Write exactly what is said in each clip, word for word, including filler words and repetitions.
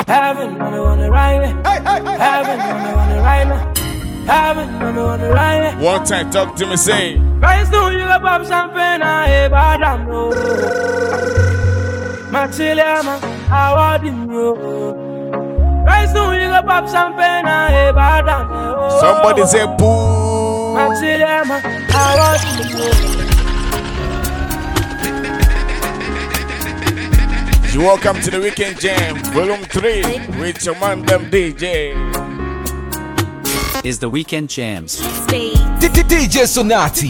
Heaven, I wanna ride it. Heaven, I wanna ride it. Heaven, I wanna ride it. One time, talk to me, say. Right soon you go pop champagne, I have bad am no. Maxiliama, I want you. Right soon you go pop champagne, I have bad am no. Somebody say boo. Maxiliama, I want you. You welcome to the Weekend Jam, Volume three, with your man, them D J. Is the Weekend Jams. D J Sonati.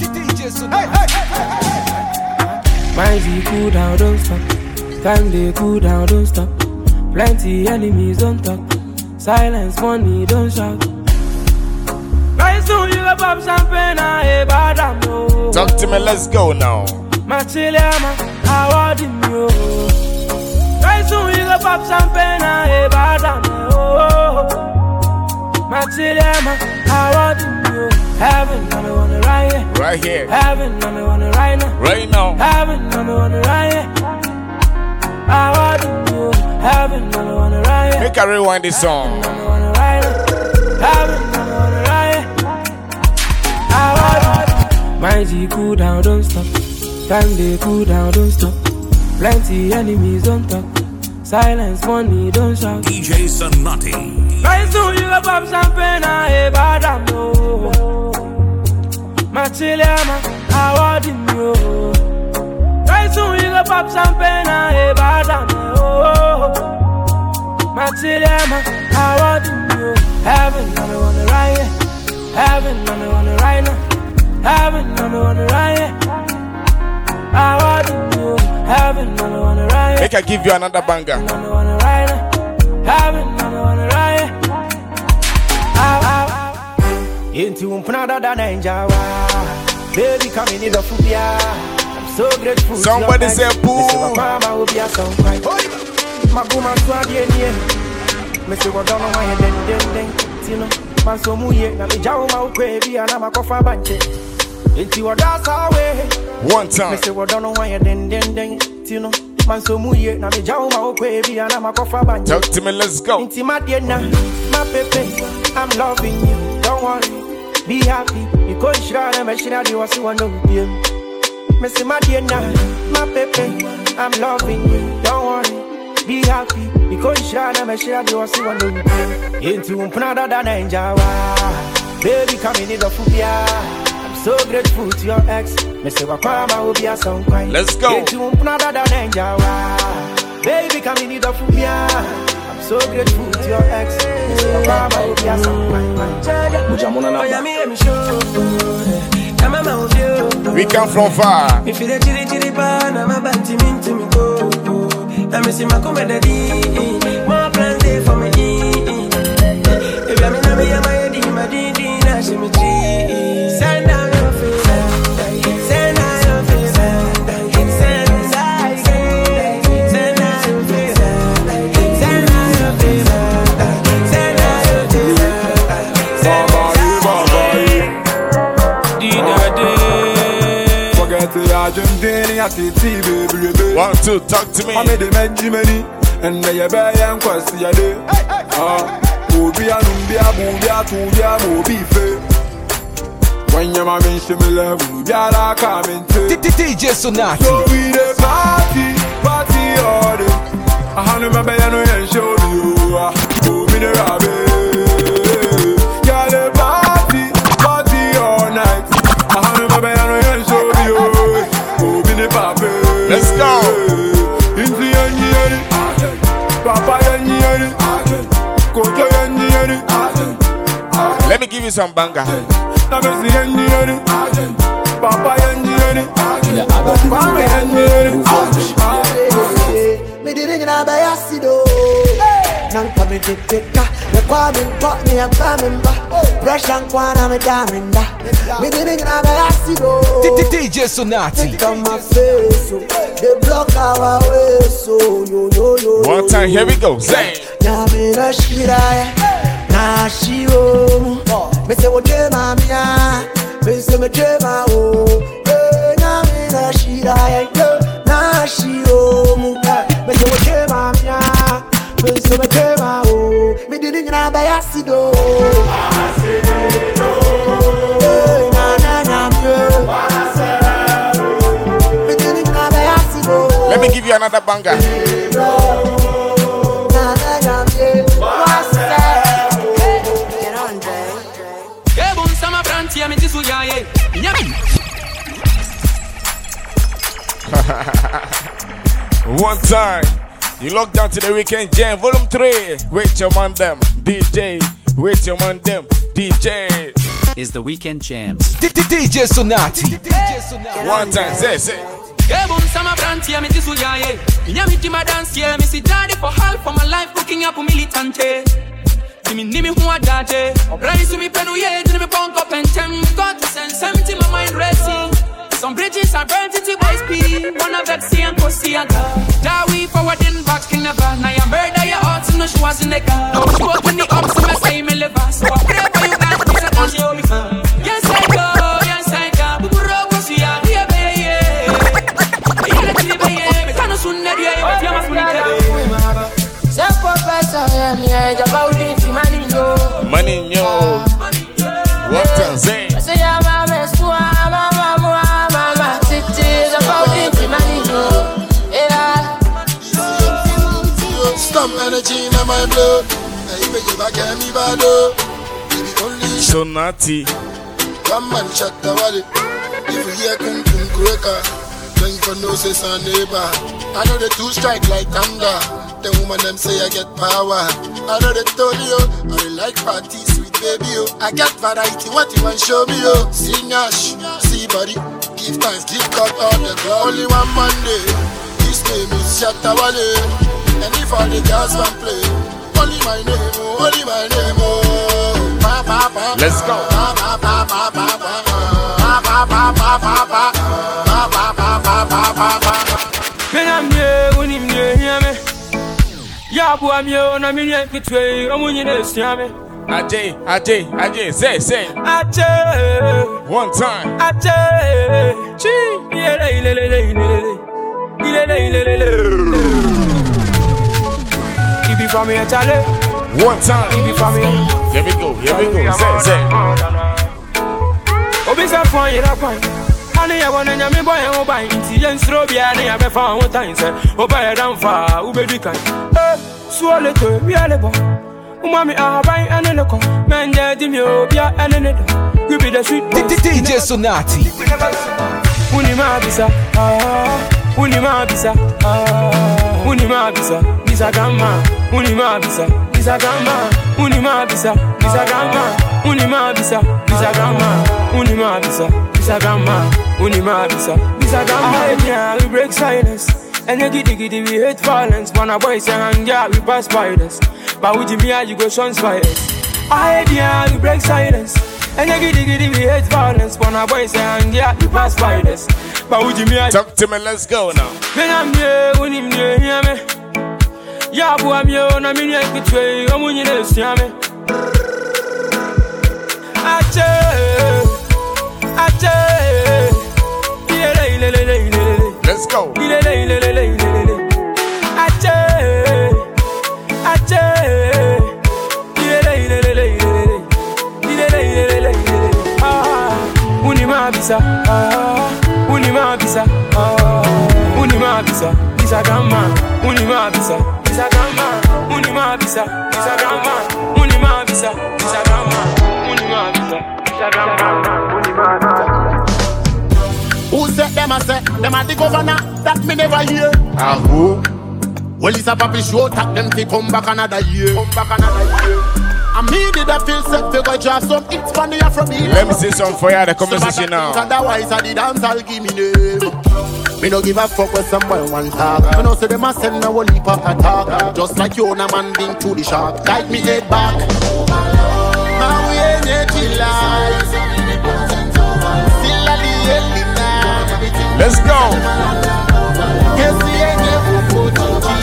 My Z cool down, don't stop. Time they cool down, don't stop. Plenty enemies don't talk. Silence, money, don't shout. Right soon you go pop champagne, I have bad am no. Talk to me, let's go now. Maxiliama, I want you. Right soon you go pop champagne, I have bad am no. Maxiliama, I want you. Heaven, I wanna ride it. Right here. Heaven, I wanna ride it. Right now. Heaven, I wanna ride it. I want you. Heaven, I wanna ride it. Make a rewind this song. Heaven, I wanna ride it. Heaven, I wanna ride it. I want you. My G cool down, don't stop. Time they cool down, don't stop. Plenty enemies don't talk. Silence, money, don't shout. D J Sonati. Right soon you go pop champagne, I have bad am no. Maxiliama, I want you. Right soon you go pop champagne, I have bad am no. Maxiliama, I want you. Heaven, I wanna ride it. Heaven, I wanna ride it. Heaven, I wanna ride it. I want you. Heaven, I wanna ride it. Make I give you another banger. I wanna ride it. Heaven, I wanna ride it. Into umpanada da Ninjawa, baby coming in the fubia. I'm so grateful. Somebody say boo. Mama will be a song right. Maguma swadi enie. Me say what don't know why den den den. You know, man so muye na me jawo ma ukwebi ana makofa banche. Into what that's our way. One time. Me say what don't know why den den den. You know, man so muye na me jawo ma ukwebi ana makofa banche. Talk to me, let's go. Into my diena, my pepe, I'm loving you. Don't worry. Be happy, because Shana Machina, you was one of them. Mister Madiana, my pepe, I'm loving you. Don't worry, be happy, because Shana Machina, you was one of them. Into Umpanada da Ninjawa, baby coming in the fubia. I'm so grateful to your ex, Mister Wakama will be a song crying. Let's go. Into Umpanada da Ninjawa, baby coming in the fubia. So grateful to your ex. We come from far. If you chili chili pan, I'm a banty mean to me go. I'm missing my comedy. More plans there for me. If I'm in a me, I'm a D, my D, D, Nash, me G. Send down your face. Send down your face. Send down your face. Send down your face. Send down your face. Send down your face. Send One, two, talk to me. I made the Benjamin and they buy and question ya day. Ah, Bobby and Umbia, Bobia, Tubia, Bobby Fair. When your man mention me love, Yara coming to D J Sonati. So we the party, party all day. I hand my piano and show you. Oh, me the rabbit. Yeah, the party, party all night. I hand my piano and show you. Oh, me the papi. Let's go. Into your year, Papa year, Koto year. Let me give you some banger. I'm a year, Papa year. Papa year. Me didn't get a acido. Nan coming to take ka. Me coming, put me a coming back. Pressure and quan, me diamond back. Me didn't get a acido. D J Sonati. Come my face, so they block our way, so yo yo yo. One time, here we go. Say. Na me na shira, na shiro. Me say what you mami ya, me say me you ma oh. Na me na shira, na shiro. Me say what you mami ya. so me came out. Me didn't know by acid. Let me give you another banger. One time, you lock down to the Weekend Jam, Volume three. With your man them, D J. With your man them, D J. Is the Weekend Jams. D J Sonati. One time, say, say. Kebun sama branti me tisu yaye. Inya mi tima dance ye. Me si daddy for half for my life cooking up militante. Dimi nimi huwa date. Rise to me penu ye. Dimi me punk up and tem. Got to send seventy my mind racing. Some bridges are burnt into boys P. One of that see and see aga. Dawi forwarding back in never. Now you murder your heart no she was in the car. No she was in the ups so me say me live. So I pray for you guys. Please don't show me fun. Yes I go. Yes I go. Buburo go see ya. Money, yo. What can say? Stomp energy in my blood. I make you back at me, bado. Sonati. One man shut the valley. If you hear Kung Kung Cracker, then for no say son neighbor. I know the two strike like thunder. The woman them say I get power. I know they told you, I really like party, sweet baby, yo. I get variety, what you want show me, yo. Sing ash, see body, give thanks, give God all the glory. Only one Monday, his name is Shatawale. And if all the girls want play, only my name, oh, only my name, oh. Pa, pa, pa, let's go. Pa, pa, pa, pa, pa, pa. Pa, pa, pa, pa, pa, pa. Pa, pa, pa, pa, pa, pa, pa. Men I'm here, when I'm here, hear me. Ya boy, I'm here, and I'm here to trade. I'm winning this, hear me. Ajay, Ajay, Ajay, say, say. Ajay. One time. Ajay. Chee. Yeah, le, le, le, le, le. Le, le, le, le, le. Keep it from here, Charlie. One time. Keep it from here. Here we go, here we go. Say, say. Obi say fun, you not fun. Ani ya wana nyame boy e oba inti yen stro bia ne ya be fa one time say oba ya dan fa ubedi kan eh so le to wi ale bo umami ahaban ene le ko menje di mi obia ene ne do you be the sweet D J Sonati. Uni ma bisa ah uni ma bisa ah uni ma bisa bisa gama uni ma bisa bisa gama uni ma bisa bisa gama uni ma bisa bisa gama uni ma bisa bisa gama uni ma bisa bisa gama. Yeah, we break silence and you giddy giddy we hate violence. When a boy say hang yeah we pass spiders, but with me you go shun spiders. I yeah we break silence and you giddy giddy we hate violence. When a boy say hang yeah we pass spiders, but with me talk to me, let's go now. When I'm here, when I'm here, hear me. Yeah, boy, I'm here, and I'm here to trade. I'm winning this, hear me. Ajay, Ajay. Let's go. Ajay, Ajay. Ah, unima bisa, ah, unima bisa, ah, unima bisa, bisa gama, unima bisa, bisa gama, unima bisa, bisa gama, unima bisa, bisa gama, unima bisa, bisa gama, unima bisa. Who said them a say, them a the governor, that me never hear. Ah, who? Well, it's a papi show, tak them fi come back another year. Come back another year. I me did a feel set to go draft some hits from the Afrobeat. Let me say something for you, the conversation now. Otherwise, I did dance, I'll give me name. Me no give a fuck with somebody one talk. Me no say them a send me a whole heap of attack. Just like you, na man being to the shark. Guide me head back. Now we ain't yet chill lies. Still at the end of night. Let's go. Guess we ain't never put on G.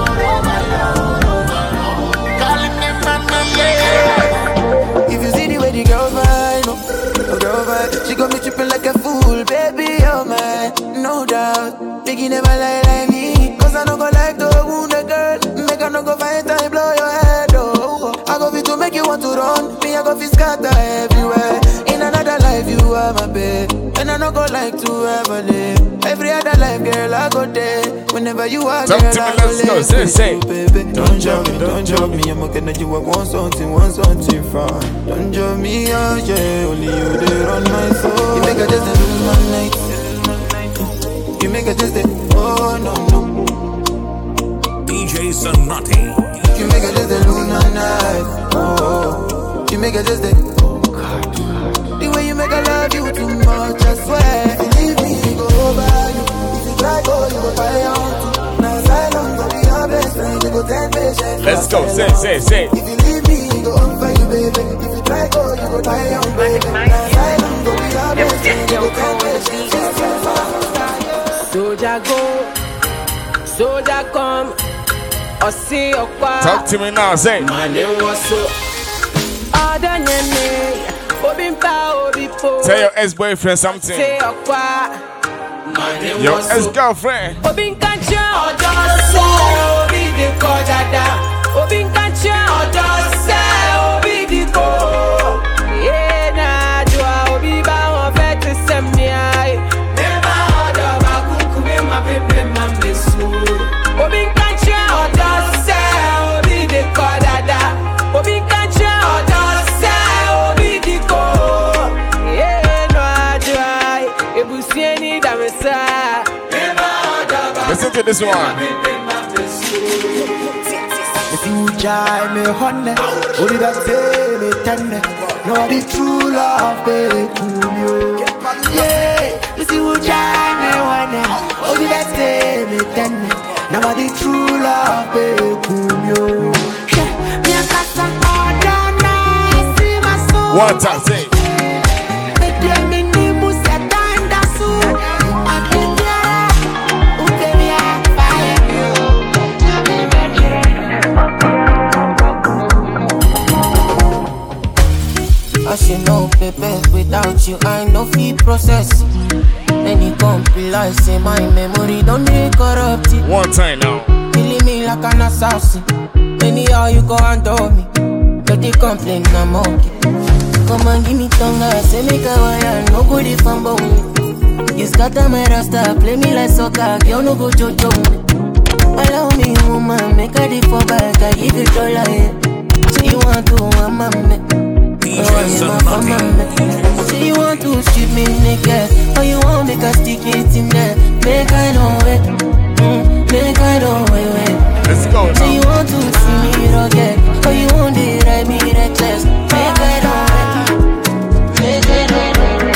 Calling them man, man, yeah. If you see the way the girl vibe, oh, girl vibe, she got me tripping like a fool, baby, oh man, no doubt. Biggie never lie like me, cause I don't go like to wound a girl, make her no go fight time. blow your head, oh. I go fit to make you want to run. Me, I go fit scatter everywhere. In another life, you are my babe. And I don't go like to ever live. Every other life, girl, I go there. Whenever you are, Talk girl, to me, I go let's go, live say, with say. you, baby. Don't jump me, don't jump me. I'm looking at you, I want something, want something from. Don't jump me, oh yeah. Only you there on my soul. You make a just a lose my night. You make a just a, oh no, no. D J Sonati. You make a just a lose my night. Oh, you make a just a, oh God. The way you make a love you too much, I swear. If you leave me, go over you. If you try go, you go try on to. Now silence, go be your best friend. You go ten patience. Let's go, say, say, say. If you leave me, go over you, baby. If you try go, you go try on, baby. Now silence, go be your best friend. You go ten patience. Soldier go, soldier come. Or see your qua. Talk to me now, say. My name was so. Tell your ex-boyfriend something. Say your qua. Your ex-girlfriend. Obin kancha ojo se obi di ko dada. Obin kancha ojo se obi di ko. Ye na jwa obi ba won fe ti semni ai. Never odo ba kuku be ma pepe ma besu. Obin kancha ojo se obi di ko dada. Obin kancha ojo se obi di ko. Ye no jwa ebusieni da mesa. Listen to this one. If you jive me honey, only that day me tender. No the true love, baby, cool you. Yeah, if you jive me honey, only that day me tender. Now the true love, baby, cool you. Me a casa order nice, see my soul. One time, say. As you know, baby, without you I no feel process. Any compile, say my memory don't be corrupted. One time now. Killing me like an assassin. Anyhow you go and do me. Don't they complain, I'm okay. Come and give me tongue, say make a wire, no good if I'm bone. You scatter my rasta, play me like soccer, you no go jojo me. Allow me, woman, make a dip for back, I give you dollar, yeah. So you want to, I'm a man. Oh, so you want to strip me naked, or you want make a stick it in there? Make I know it, mm, make I know it. Let's go now. So you want to see me rugged, or you want to ride me reckless? Make I know it, make I know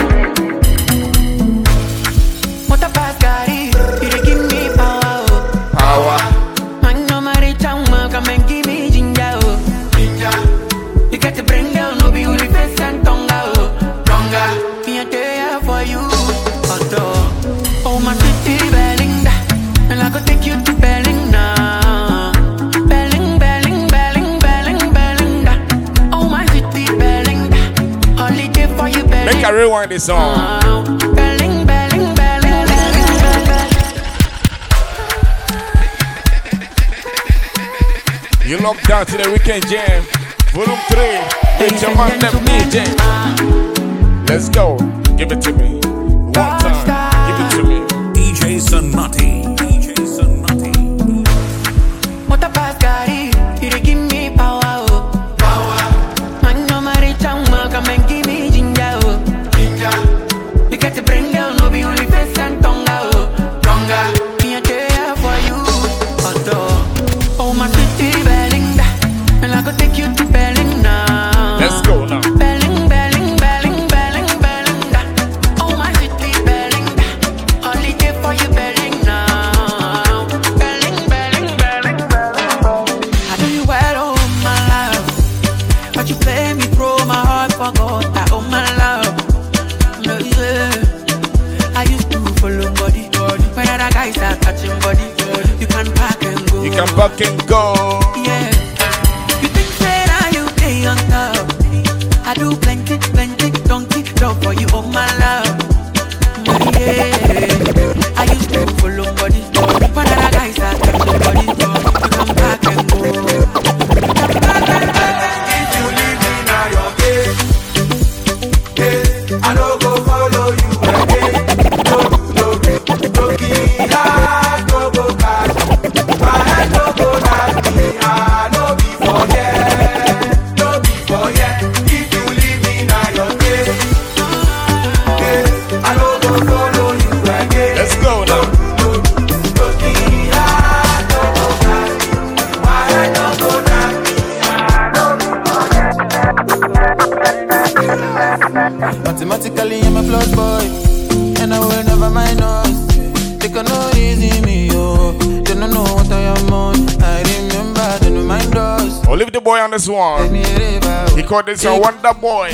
it. What a pass, Gary, you dey give me power, Power. I know my rich and come and give me ginger, ginger. You got to bring down. For you, oh my city Belinda, and I go take you to Belinda, Belling, Belling, Belling, Belling, Belinda. Oh my city Belinda, holiday for you, Belinda. Make a rewind this song. Belling, Belling, Belling, Belling, Belling. You locked down to the weekend jam, volume three. It's your man, them D J. Let's go. Give it to me. One time. Give it to me. D J Sonati. D J Sonati. What a pass, Gary. You dey give me power, oh. Power. I know my rich and come and give me ginger, oh. Ginger. You got to bring down, no be only face and tongue, oh. Tongue. Me a there for you, oh. Oh my city Belinda, and I go take you to Belinda. Let's go now. Belling, belling, belling, belling, Belinda. Oh my city Belinda, holiday for you, Belinda. Belling, belling, belling, belling. I do you well, oh my love, but you play me pro, my heart forgot that, oh my love. Yeah, yeah. I used to follow body, when other guys are touching body, you can pack and go. You can back and go. Yeah. You think that I you play on top? I do plenty, plenty, donkey, dog for you, oh my love. Yeah. I used to follow body, when other guys are touching body, you come back and go. leave the boy on this one. He called this a Wonder Boy.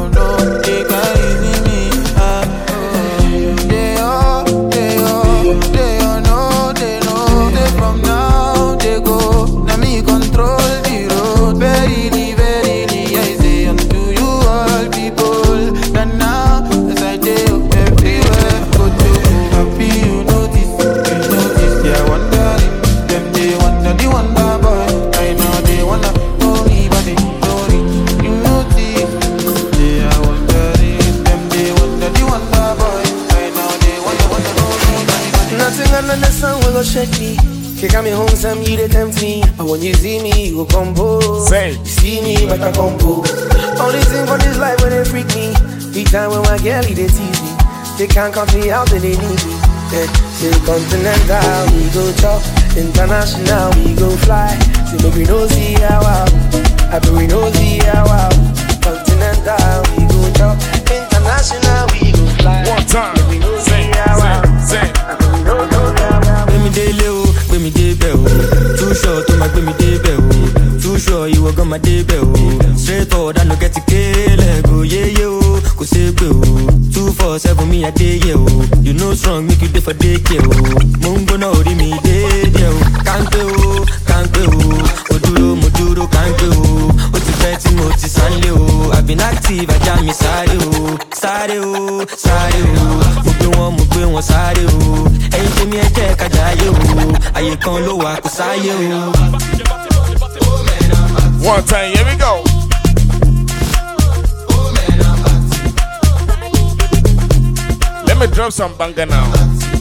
From now they go, now me control the road. Verily, verily, I say unto you all people, that now as I do everywhere, go to happy you notice, you notice they are wondering, them they wonder the wonder boy. I know they wanna know me, but they know it. You notice they are wondering, them they wonder the wonder boy. I know they wanna wanna know me, but nothing under the sun will go shake me. You got me home, some you they tempt me. But when you see me, you go combo. Say. You see me, but I combo. Only thing for this life when they freak me. The time when my girlie they tease me. They can't cut me out, then they need me. Yeah. Say continental, we go chop. International, we go fly. Say make we no see how out. I bet we no see how out. Continental, we go chop. International, we go fly. One time. Make we no see how out. Say. I bet we no know how out. Let me day low. Gbé mi débẹ̀ o, too short tó máa gbé mi débẹ̀ o, too short ìwọ gan máa débẹ̀ o, straight forward I no get to kéèlẹ̀ go yéyé o, kò ṣe gbé o, two four seven mi àdéyẹ o, you know strong make you dey for daycare o, mo ń gbóná orí mi déédéé o, kánpé o, kánpé o, mo dúró mo dúró kánpé o, ó ti pẹ́ tí mo ti sánlé o, I've been active ajá mi sáré o, sáré o, sáré o, mo gbé wọn mo gbé wọn sáré o, ẹ̀yin tèmi ẹ jẹ́ ká jayé o. Ayé kan ló wà kó sáyé o. One time, here we go. Let me drop some banger now.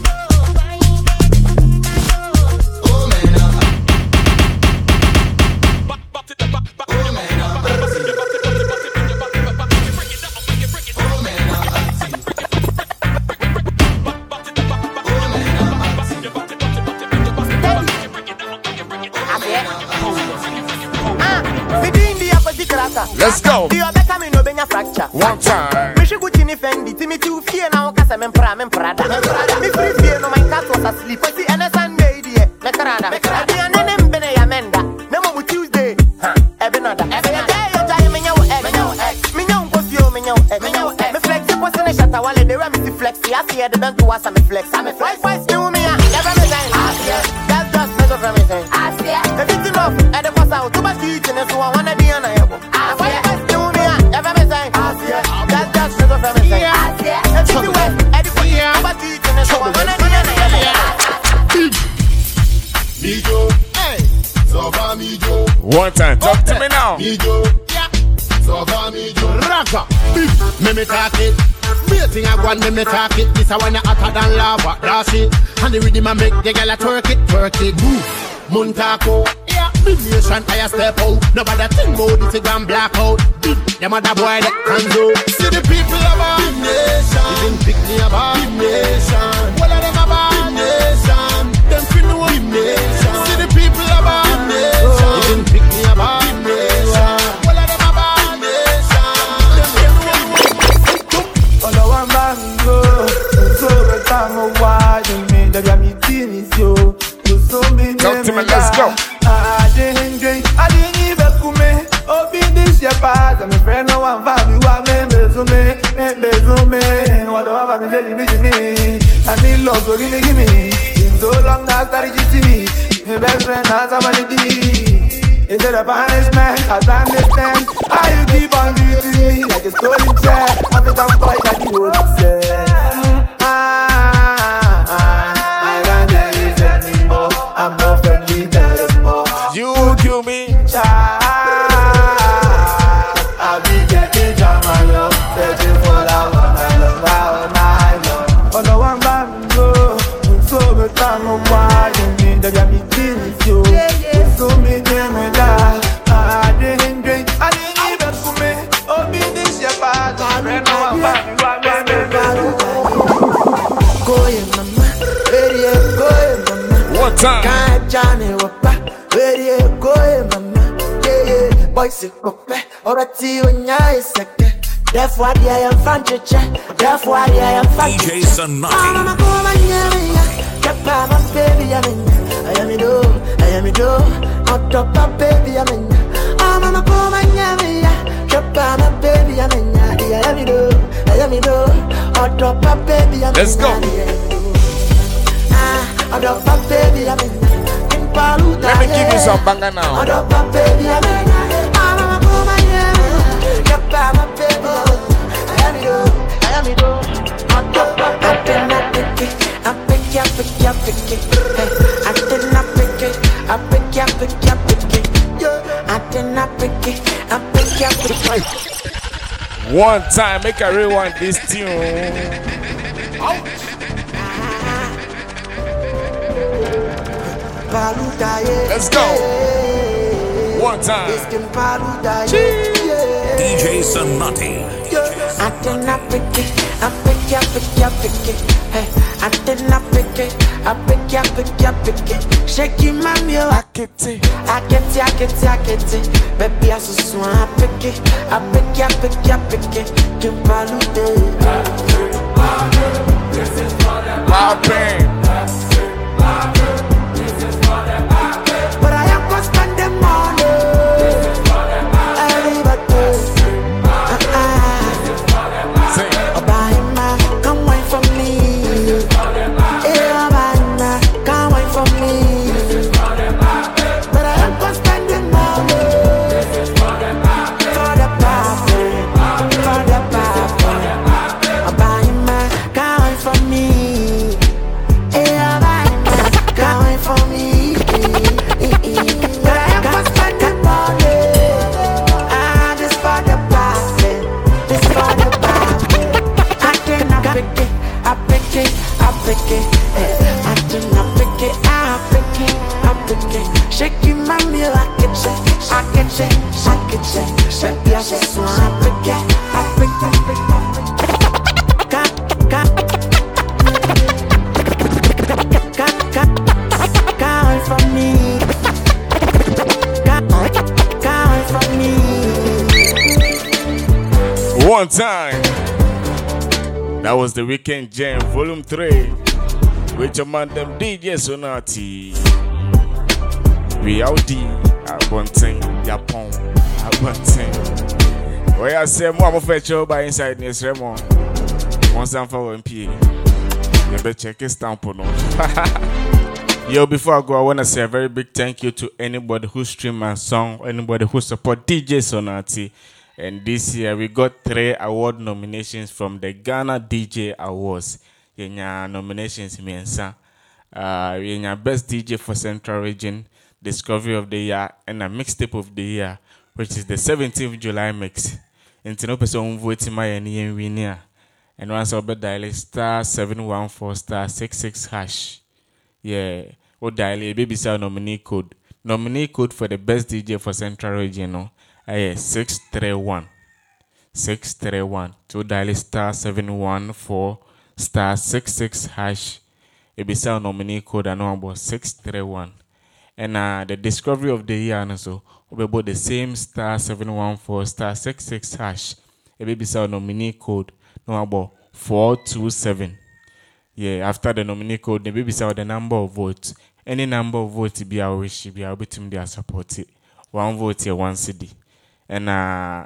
Let's go. One time. Me should go to Fendi. Timmy two fear now. Cause I'm Prada. Me free fear no. My cat was asleep. I see N S Sunday. Me Prada. Me Prada. Me ane mbene ya menda. Me mo Tuesday. Ha. Ebenada. Ebenada. Yo jai me nyawo egg. Me nyawo egg. Me nyawo kofio. Me nyawo egg. Me nyawo egg. Me flex. Me posse ne shata wale. They want me to flex. I see the bent to us. I'm flex. I'm flex. Why do me ya? Never me saying. That's just me from me saying. I see. Everything off. At the first out. Too much eating. So I wanna be on a yabo. One time, talk to me now. Raka, me me talk it. Waiting I want me me talk it. This I wanna hotter than lava. That's it. And the rhythm I make the girl a twerk it, twerk it. Move, Montako. Yeah, big nation I step out. Nobody think about this again black out. Them other boy that can do. See the people about big nation. Even pick me about big nation. All of them about big nation. Them feel no big nation. See the people about big nation. Even pick me about big nation. All of them about big nation. Them feel no. All I want back go. So the time of why you made the gammy teens yo. You so me. Talk to me, let's go. I didn't drink. I didn't even come. Oh, be this your past. I'm a friend, no one family. What me, me, me, me, what do I have to tell you, me? I need love, so give me, give me. In so long, now started to see me. My best friend has somebody to Is it a punishment? I understand. How you keep on beating me like a stolen child? I'm the dumb boy that you would say. Ah, I can't tell you anymore. I'm not friendly anymore. You kill me. I'll be getting down my love, searching for that one I love, that one I love. Oh no, I'm back and go. So the time of why you need to get me things you. So me damn it die. I didn't drink, I didn't even for me. Oh, be this your part. I know I'm back. Go in mama, ready go in mama. One time. Can't Johnny Wapa, ready go in mama. Yeah yeah, boy sick up, alright when you're sick. That's why I am fan chicha. That's why I am fan D J Sonati. I'm a woman, yeah, yeah. Mama, baby, I'm in. I am in do, I am in do. Out of my baby, I'm in. Let's go. Let me give you some banger now. One time, make a rewind this tune. Ouch. Let's go. One time. D J Sonati. I did not pick it. I pick ya, pick ya, pick it. Hey, I did not pick it. I pick ya, pick ya, pick it. Shaking my meal. I get it. I get it, I get it, I get it. Baby, I so swan. I pick it. I pick ya, pick ya, pick it. Kimpalude. This is for the loud pain. But I am gonna spend the money. This is for the everybody. Uh-uh. Buy my, come wait for me. Yeah, buy my, come wait for me. But I am gonna spend the money. This is for the for the papa, for the papa. Buy my, come wait for me. Yeah, buy my, come wait for me. Shaking my meal, I can check, I can check, I can check. Baby, I just wanna pick it, I pick it, pick it. Got, got, got, got, got away from me. Got, got away from me. One time. That was the Weekend Jam, Volume three. With your man, them D J Sonati. We out there, Abonting, Yapon, Abonting. Where I say, more of a show by inside this Remo. Once and for one P. You better check his stamp on. Yo, before I go, I want to say a very big thank you to anybody who stream my song, anybody who support D J Sonati. And this year, we got three award nominations from the Ghana D J Awards. Yenya nominations, Miensa. Uh, Yenya Best D J for Central Region, Discovery of the Year, and a Mixtape of the Year, which is the seventeenth of July mix. And no person voting my any winner. And once I'll be dial star seven one four star six six hash. Yeah, or dial a baby sound nominee code. Nominee code for the best D J for Central Region. No, I six three one. six three one. To dial star seven one four star six six hash. A baby sound nominee code and number six three one. And uh, the Discovery of the Year and so we about the same star seven one four star six six hash. A baby sound nominee code number four two seven. Yeah, after the nominee code, the baby sound the number of votes. Any number of votes be our wish, be our between their support. One vote here, one C D. And uh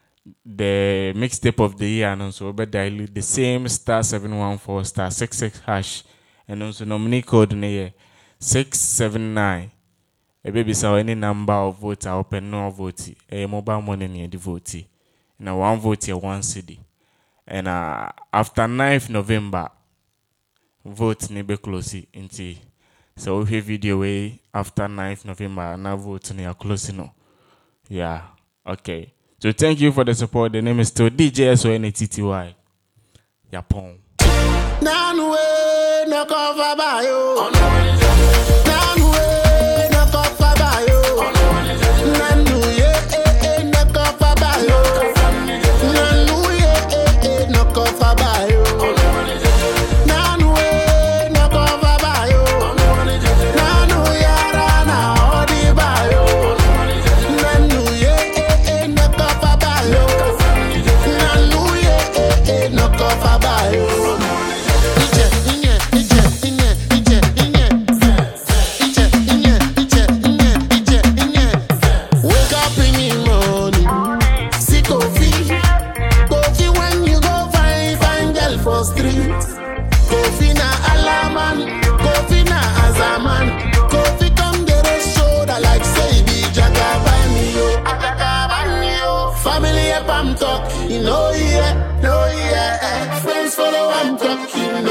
the mixtape of the year and also we dilute the same star seven one four star six six hash. And also nominee code near six seven nine. A baby saw any number of votes are open, no vote. A mobile money near the vote. Now one vote here, one C D. And uh, after ninth November, vote near be close into. So we have video way after ninth November, now vote near close no. Yeah, okay. So thank you for the support. The name is still D J S O N A T T Y. Yapon. Nanwe no cover by you. Nanwe no cover by you. Nanwe eh no cover by you. Nanwe eh no cover by you. Nanwe no cover by you. Nanwe yara na odi by you. Nanwe eh no cover by you. Nanwe eh no cover by you. I'm talking, no yeah, no yeah. Friends follow I'm talking,